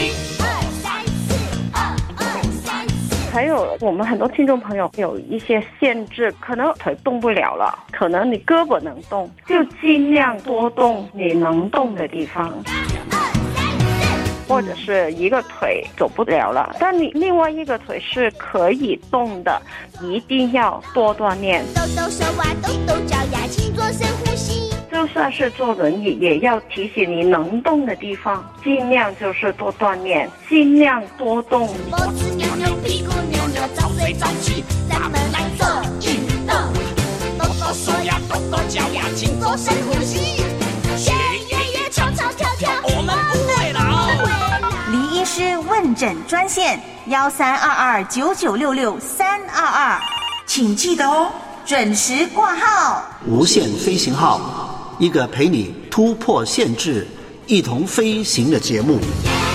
L: 还有我们很多听众朋友有一些限制，可能腿动不了了，可能你胳膊能动，就尽量多动你能动的地方。或者是一个腿走不了了，但你另外一个腿是可以动的，一定要多锻炼。
M: 抖抖手啊，抖抖脚呀，请做深呼吸。
L: 就算是坐轮椅，也要提醒你能动的地方，尽量就是多锻炼，尽量多动。
M: 脖子扭扭，屁股扭扭，早睡早起，咱们来做运动。抖抖手呀，抖抖脚呀，请做深呼吸。学爷爷唱唱跳跳，我们不会老。
D: 黎医师问诊专线13229966-322，请记得哦，准时挂号。
N: 无限飞行号，一个陪你突破限制，一同飞行的节目。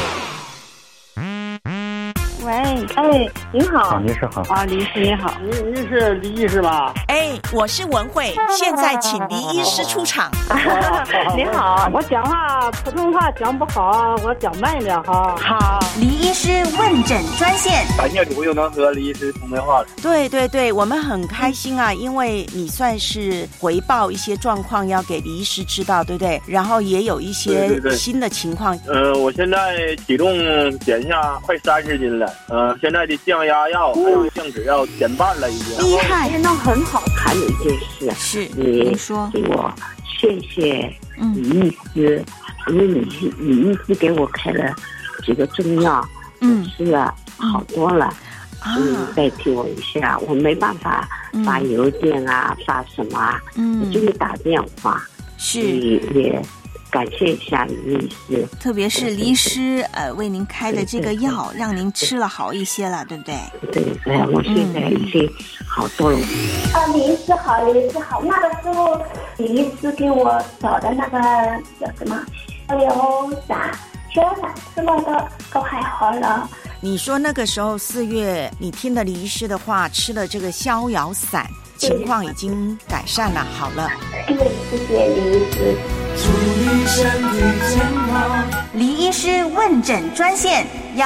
L: 喂，您好，
O: 您是好
P: 啊，李医师您好，您是李医师吧？
E: 我是文慧，现在请黎医师出场。
L: 您好，
P: 我讲话普通话讲不好啊，我讲慢点哈。
D: 好，黎医师问诊专线。
O: 感谢主又能和黎医师通电话了。
E: 对，我们很开心啊，因为你算是回报一些状况要给黎医师知道，对不对？然后也有一些新的情况。
O: 我现在体重减下快30斤了，现在的降压药还有降脂药减半了已经。
P: 厉害，那很好谈的一件事。
D: 是，
P: 你
D: 说
P: 给我谢谢李医师，因为李医师给我开了几个中药，吃了好多了。代替我一下，我没办法发邮件啊，发什么啊，我就会打电话。
D: 是，
P: 也感谢一下李医师，
D: 特别是黎医师为您开的这个药，让您吃了好一些了，对不对？
P: 对，我现在已经好多了。
Q: 李医师好，李医师好。那个时候李医师给我找的那个叫什么逍遥散吃了都还好了。
E: 你说那个时候4月，你听了李医师的话，吃了这个逍遥散，情况已经改善了，好了。
Q: 对，谢谢李医师。
I: 祝你身体健康。
D: 黎医师问诊专线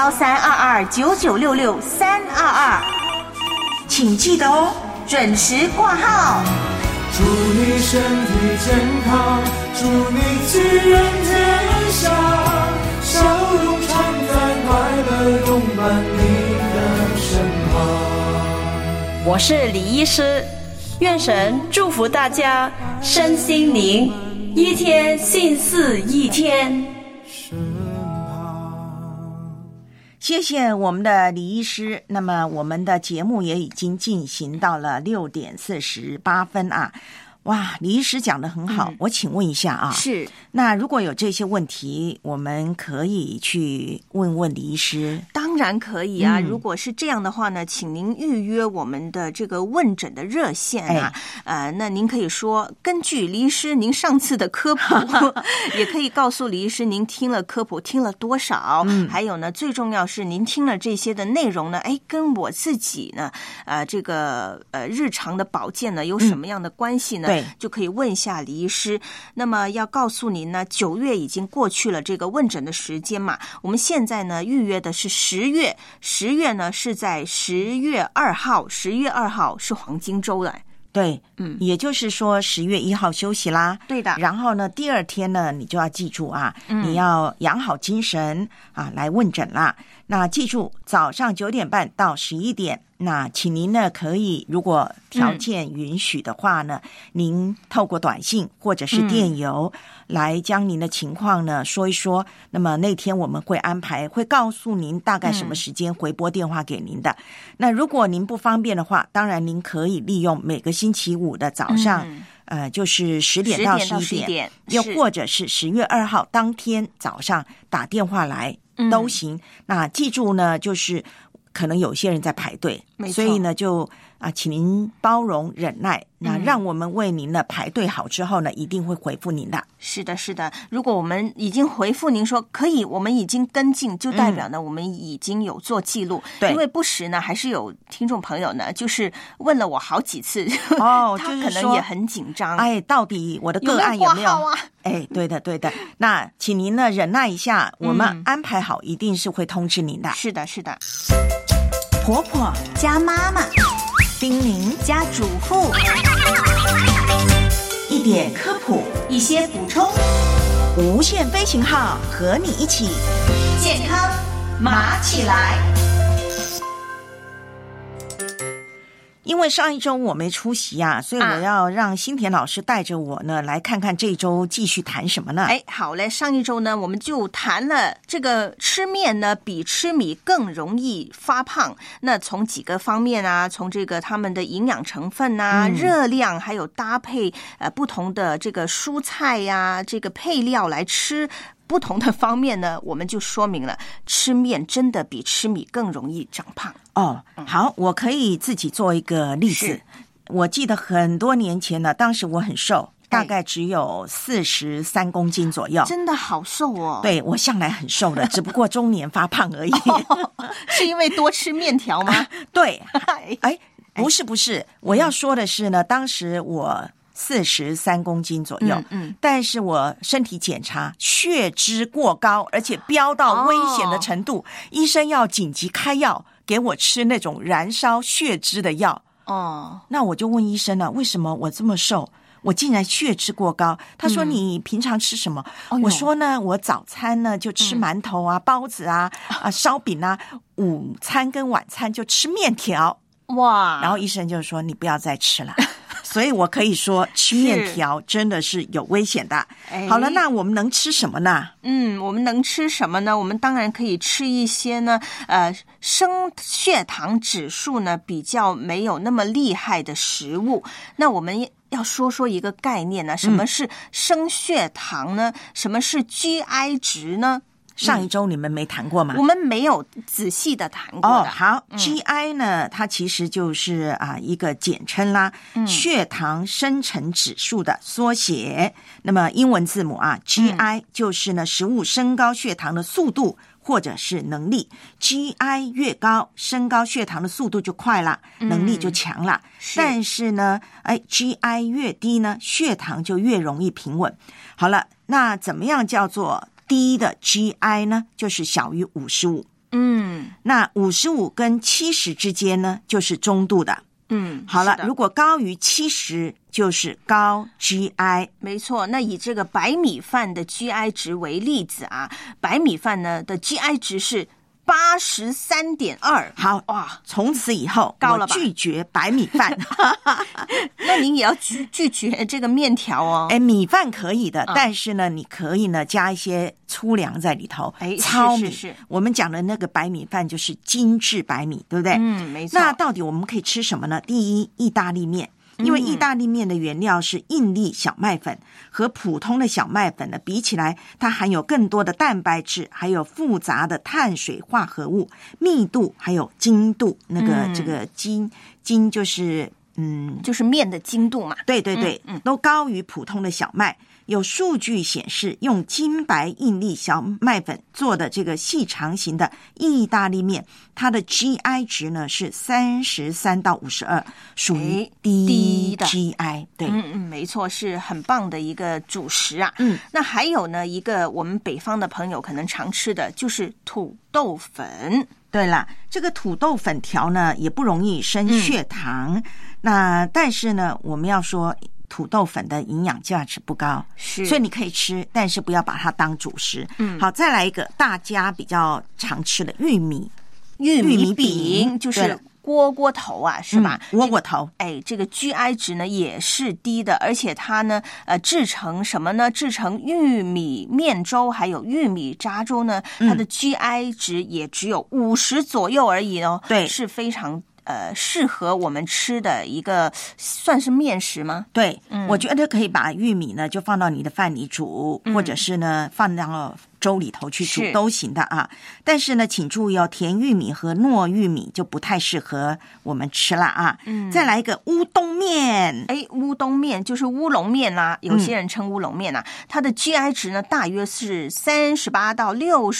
D: 13229966-322，请记得哦，准时挂号。
I: 祝你身体健康，祝你吉人天下，笑容常在，快乐拥伴你的身旁。
R: 我是李医师，愿神祝福大家身心灵一天心似一天。
E: 谢谢我们的李医师。那么我们的节目也已经进行到了6点48分啊。哇，李医师讲得很好，我请问一下啊，
D: 是，
E: 那如果有这些问题，我们可以去问问李医师？
D: 当然可以啊，如果是这样的话呢，请您预约我们的这个问诊的热线啊，那您可以说根据李医师您上次的科普，也可以告诉李医师您听了科普听了多少，还有呢，最重要是您听了这些的内容呢，跟我自己呢，这个日常的保健呢有什么样的关系呢？对，就可以问一下李医师。那么要告诉您呢，9月已经过去了这个问诊的时间嘛，我们现在呢预约的是10月，10月呢是在10月2号，10月2号是黄金周的。
E: 对，也就是说10月1号休息啦。
D: 对的。
E: 然后呢，第2天呢，你就要记住啊，你要养好精神啊，来问诊啦。那记住，早上9点半到11点。那请您呢可以，如果条件允许的话呢，您透过短信或者是电邮来将您的情况呢说一说。那么那天我们会安排，会告诉您大概什么时间回拨电话给您的。那如果您不方便的话，当然您可以利用每个星期五的早上，就是10点到11点，又或者是10月2号当天早上打电话来都行。那记住呢，就是可能有些人在排队，所以呢就请您包容忍耐，那让我们为您呢排队好之后呢，一定会回复您的。
D: 是的，是的。如果我们已经回复您说可以，我们已经跟进，就代表呢我们已经有做记录。
E: 对，
D: 因为不时呢还是有听众朋友呢，就是问了我好几次，
E: 他
D: 可能也很紧张。
E: 到底我的个案有没有？对的，对的。那请您呢忍耐一下，我们安排好，一定是会通知您的。
D: 是的，是的。
E: 婆婆
A: 加妈妈，
E: 叮咛
A: 加嘱咐，
E: 一点科普，
A: 一些补充。
E: 无限飞行号和你一起
A: 健康麻起来。
E: 因为上一周我没出席啊，所以我要让新田老师带着我呢来看看这一周继续谈什么呢？
D: 好嘞，上一周呢我们就谈了这个吃面呢比吃米更容易发胖。那从几个方面啊，从这个他们的营养成分啊、热量，还有搭配不同的这个蔬菜呀、这个配料来吃。不同的方面呢，我们就说明了吃面真的比吃米更容易长胖。
E: 好，我可以自己做一个例子。我记得很多年前呢，当时我很瘦，大概只有43公斤左右，
D: 真的好瘦哦。
E: 对，我向来很瘦的，只不过中年发胖而已。
D: 是因为多吃面条吗？
E: 对，不是，我要说的是呢，当时我43公斤左右，但是我身体检查血脂过高，而且飙到危险的程度，医生要紧急开药给我吃那种燃烧血脂的药。那我就问医生了，为什么我这么瘦，我竟然血脂过高？他说你平常吃什么？我说呢，我早餐呢就吃馒头啊、包子啊、烧饼啊，午餐跟晚餐就吃面条。
D: 哇！
E: 然后医生就说你不要再吃了。所以我可以说吃面条真的是有危险的。好了，那我们能吃什么呢？
D: 我们能吃什么呢？我们当然可以吃一些呢升血糖指数呢比较没有那么厉害的食物。那我们要说一个概念呢，什么是升血糖呢？什么是 GI 值呢？
E: 上一周你们没谈过吗？
D: 我们没有仔细的谈过的。
E: 好，GI 呢，它其实就是一个简称啦，血糖生成指数的缩写。那么英文字母GI 就是呢食物升高血糖的速度或者是能力。GI 越高，升高血糖的速度就快了，能力就强了。但是呢GI 越低呢，血糖就越容易平稳。好了，那怎么样叫做低的 GI 呢？就是小于55。那55跟70之间呢，就是中度的。好了，如果高于70就是高 GI。
D: 没错，那以这个白米饭的 GI 值为例子啊，白米饭呢的 GI 值是83.2。
E: 好哇，从此以后
D: 高了吧？
E: 我拒绝白米饭。
D: 那您也要拒绝这个面条哦。
E: 米饭可以的，但是呢，你可以呢加一些粗粮在里头。糙米
D: 是
E: 我们讲的那个白米饭就是精致白米，对不对？
D: 没错。
E: 那到底我们可以吃什么呢？第一，意大利面。因为意大利面的原料是硬粒小麦粉，和普通的小麦粉呢比起来，它含有更多的蛋白质，还有复杂的碳水化合物，密度还有精度。那个这个精就是
D: 就是面的精度嘛。
E: 对，都高于普通的小麦。有数据显示，用精白硬粒小麦粉做的这个细长型的意大利面，它的 GI 值呢是33到52，属于低的 GI。对，
D: 没错，是很棒的一个主食啊。那还有呢，一个我们北方的朋友可能常吃的就是土豆粉。
E: 对了，这个土豆粉条呢也不容易升血糖。那但是呢，我们要说土豆粉的营养价值不高，所以你可以吃，但是不要把它当主食。好，再来一个大家比较常吃的玉米饼，
D: 就是锅头啊，是吧？
E: 窝头。
D: 这个 GI 值呢也是低的，而且它呢制成什么呢？制成玉米面粥还有玉米渣粥呢，它的 GI 值也只有50左右而已哦。
E: 对，
D: 是非常适合我们吃的一个算是面食吗？
E: 对，我觉得可以把玉米呢就放到你的饭里煮，或者是呢放到粥里头去煮
D: 是
E: 都行的啊。但是呢，请注意哦，甜玉米和糯玉米就不太适合我们吃了啊。再来一个乌冬面，
D: 乌冬面就是乌龙面啦，有些人称乌龙面啊，它的 GI 值呢大约是38到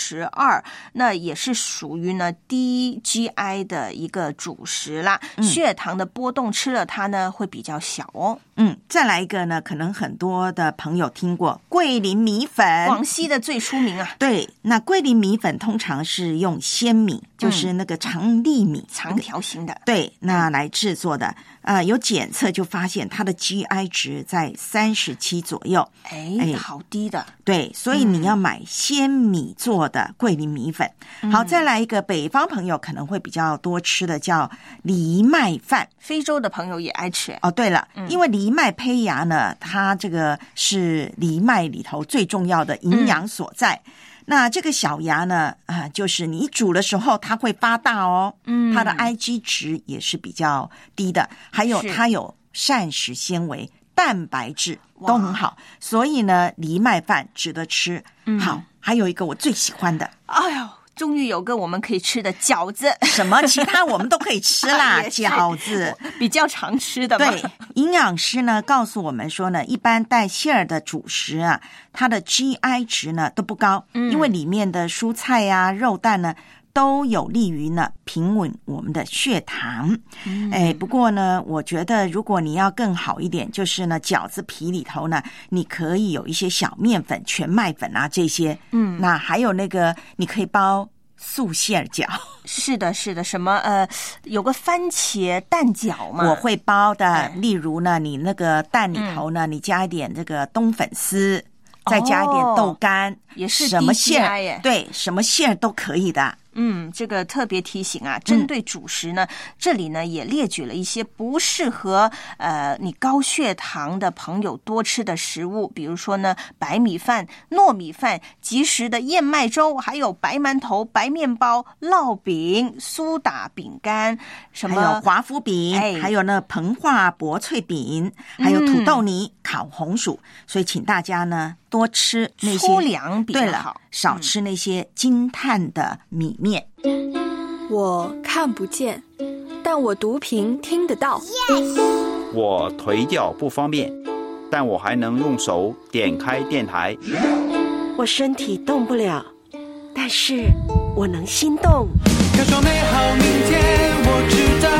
D: 62，那也是属于呢低 GI 的一个主食啦。血糖的波动吃了它呢会比较小哦。
E: 再来一个呢，可能很多的朋友听过桂林米粉，
D: 广西的最出名啊。
E: 对，那桂林米粉通常是用鲜米，就是那个长粒米，
D: 长条形的。
E: 对，那来制作的。有检测就发现它的 GI 值在37左右，
D: 好低的。
E: 对，所以你要买鲜米做的桂林米粉。好，再来一个北方朋友可能会比较多吃的叫藜麦饭，
D: 非洲的朋友也爱吃。
E: 哦，对了，因为藜麦胚芽呢，它这个是藜麦里头最重要的营养所在。那这个小芽呢，就是你煮的时候它会发大哦，它的 IG 值也是比较低的，还有它有膳食纤维、蛋白质都很好，所以呢，藜麦饭值得吃。好，还有一个我最喜欢的，
D: 哎呦，终于有个我们可以吃的饺子。
E: 什么其他我们都可以吃啦，饺子
D: 比较常吃的嘛。
E: 对，营养师呢告诉我们说呢，一般带馅儿的主食啊，它的 GI 值呢都不高，因为里面的蔬菜啊、肉蛋呢都有利于呢平稳我们的血糖。不过呢，我觉得如果你要更好一点，就是呢饺子皮里头呢，你可以有一些小面粉、全麦粉啊这些。那还有那个你可以包素馅饺。
D: 是的，是的，什么有个番茄蛋饺嘛，
E: 我会包的。例如呢，你那个蛋里头呢，你加一点这个冬粉丝，再加一点豆干，
D: 也是
E: 什么馅
D: 低 GI 耶。
E: 对，什么馅都可以的。
D: 这个特别提醒啊，针对主食呢，这里呢也列举了一些不适合你高血糖的朋友多吃的食物，比如说呢白米饭、糯米饭、即食的燕麦粥，还有白馒头、白面包、烙饼、苏打饼干，什么
E: 还有华夫饼，还有呢膨化薄脆饼，还有土豆泥、烤红薯。所以请大家呢多吃那些
D: 粗粮比较好。
E: 对了，少吃那些惊叹的米面。
S: 我看不见，但我读屏听得到。
T: 我腿脚不方便，但我还能用手点开电台。
U: 我身体动不了，但是我能心动。
B: 要说美好明天，我知道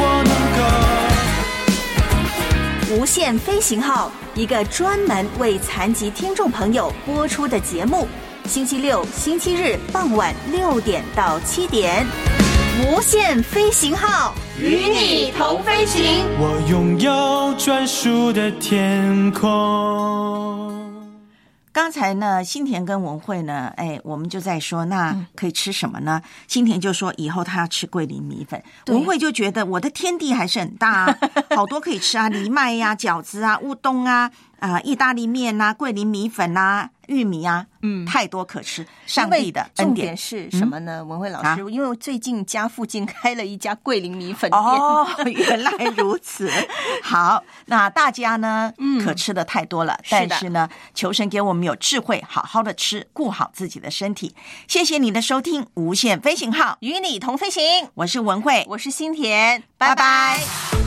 B: 我能够。
D: 无限飞行号，一个专门为残疾听众朋友播出的节目，星期六、星期日傍晚6点到7点，无限飞行号与你同飞行。
B: 我拥有专属的天空。
E: 刚才呢，新田跟文慧呢，我们就在说，那可以吃什么呢？新田就说以后他要吃桂林米粉，文慧就觉得我的天地还是很大啊，好多可以吃啊，藜麦呀、饺子啊、乌冬啊、意大利面啊、桂林米粉啊、玉米啊，太多可吃。上帝的恩典。
D: 重点是什么呢？文慧老师，因为最近家附近开了一家桂林米粉店。
E: 哦，原来如此。好，那大家呢，可吃的太多了，但是呢，求神给我们有智慧，好好的吃，顾好自己的身体。谢谢你的收听，无限飞行号与你同飞行。我是文慧，
D: 我是新田，拜拜。